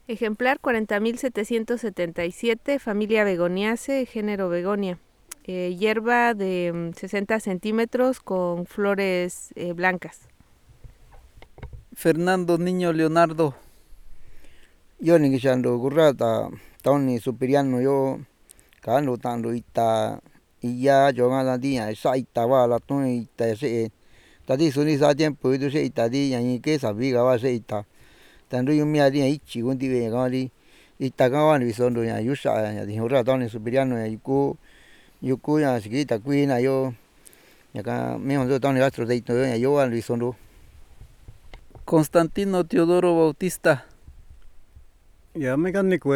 Ejemplar 40.777, familia Begoniaceae, género Begonia. Hierba de 60 centímetros con flores blancas. Fernando Niño Leonardo. Yo ni kixando gurrata tauni superiano yo kando tando ita iya yo ngana dia sa ita va la tu ita se tadi suni sa tiempo itu se ita di yang ke sabiga va se ita tando yo mi ari ichi gundi ve ngali ita ka va ni sondo ya yusa ya di gurrata tauni superiano ya yuku ya sikita kuina yo ya ka me hondo tauni astro de ito ya yo al sondo. Constantino Teodoro Bautista. Ya mecánico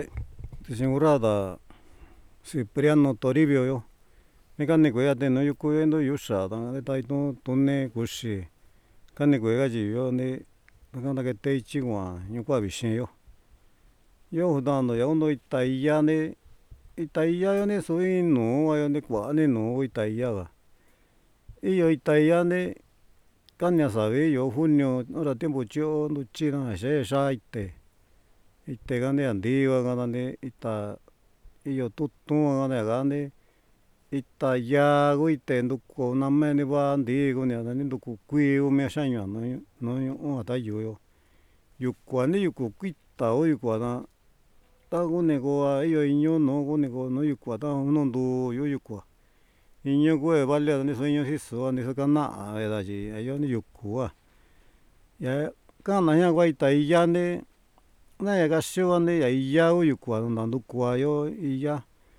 Sigurada Cipriano Toribio yo. Mecánico ya te no yo cuento yusa de taito tune kushi. Mecánico ya yo ne kanda que te chigua yo kwa bishin yo. Yo dando ya uno itaiya ne itaiya yo ne soy no yo ne kwa ne no itaiya ga. Y yo itaiya ne kanya sabe yo junio ahora tiempo yo no china se saite. Ite gane andiwa gane ita iyo tutu gane ita ya go ite nduko na meni ba andigo ni ani nduko kui o me shanyo no ata yo yuko ani yuko kita o yuko na ta go ne go iyo inyo no go ne go no yuko ta uno ndu yo yuko inyo go e vale ani sueño hiso ani sakana era ji ayo ni yuko ya kana ya go ita ya ne na ya gasho ne ya iya o yuko na nduko yo iya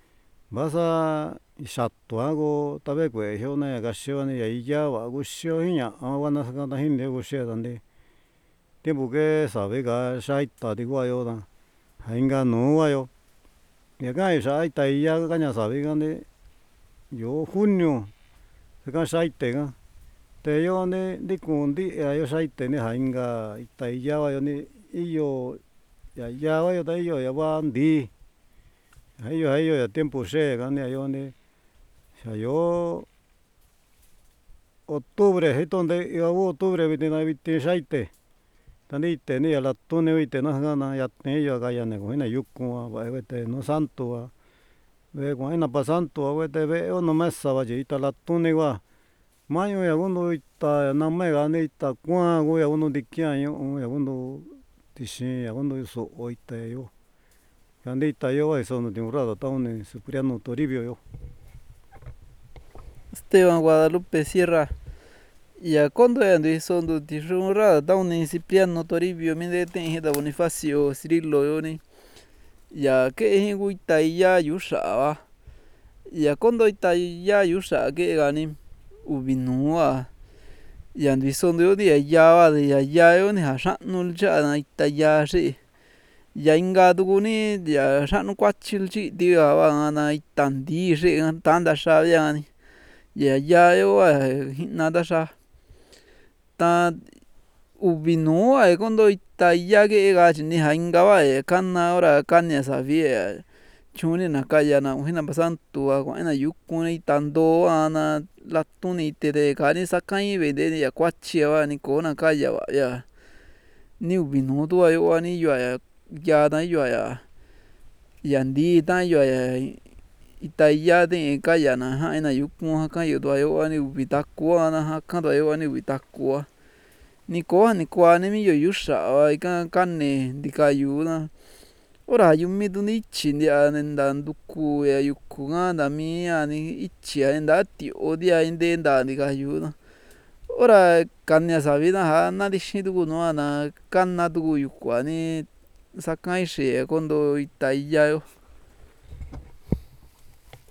basa isato hago tabe kwe yo na ya gasho ne ya iya wa go shio hinya wana sakana hinde go shio dande tiempo que sabe ga shaita digo yo da hainga no wa yo ya ga shaita iya ga nya sabe ga ne yo junio se ga shaite ga te yo ne di kundi yo shaite ne hainga ita iya wa yo ne iyo ya wa yo da yo ya wa ndi ayo ya tiempo se ga ne yo ne yo octubre hitonde yo octubre vite na vite shaite tani te ne ya la tune vite na ga na ya te yo ga ya ne go na yuko wa vete no santo wa ve go na pa santo wa vete ve no mesa va ji ta la tune wa mayo ya uno ita na me ga ne ita kwa go ya uno dikia yo ya uno tishi ya uno so oite yo ande ita yo eso no temporada taune Cipriano Toribio yo. Esteban Guadalupe Sierra. Ya cuando ya ando sondo tishunra taune Cipriano Toribio mi de ten da Bonifacio Cirilo yo ni ya que hingu ita ya yusha wa ya cuando ita ya yusha que gani ubinua ya ando sondo yo dia ya wa de ya yo ni ha shanul cha na ita ya shi ya inga duguni ya shanu kwachil chi dia wa na itandi shi tanda sha ya ni ya yo nada sha ta ubinu cuando ita ya que ga ni inga wa kana ahora kanya sabía chuni na kaya na hina pasantu wa na yukuni tando ana latuni te de kani sakai ve de ya kwachi wa ni kona kaya wa ya ni ubinu tu wa ni yo ya da yo ya ndi ta yo ita ya de kaya na ha na yukun ha kan yo do yo ni ubitaku na ha kan do yo ni ubitaku ni ko ni kwa ni mi yo yusha wa kan ne dikayu na ora yumi du ni chi ya nda nduku ya yuku nga da mi ya ni ichi ya nda ti odia inde nda dikayu na ora kanya sabina ha na dishi du no na kan na du yuku ni sakai shi cuando ita ya yo